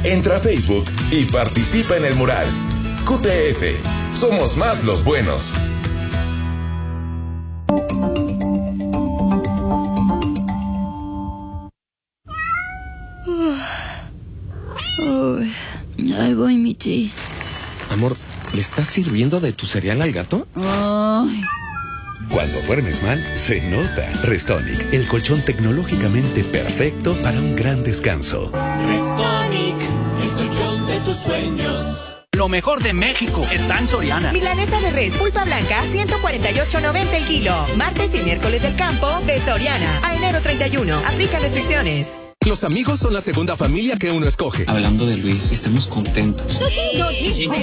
Entra a Facebook y participa en el mural. QTF. Somos más los buenos. Ahí voy, Michi. Amor, ¿le estás sirviendo de tu cereal al gato? Ay. Cuando duermes mal, se nota. Restonic, el colchón tecnológicamente perfecto para un gran descanso. Restonic, el colchón de tus sueños. Lo mejor de México está en Soriana. Milanesa de res pulpa blanca, 148.90 el kilo. Martes y miércoles del campo de Soriana. A enero 31. Aplica restricciones. Los amigos son la segunda familia que uno escoge. Hablando de Luis, estamos contentos. Sí.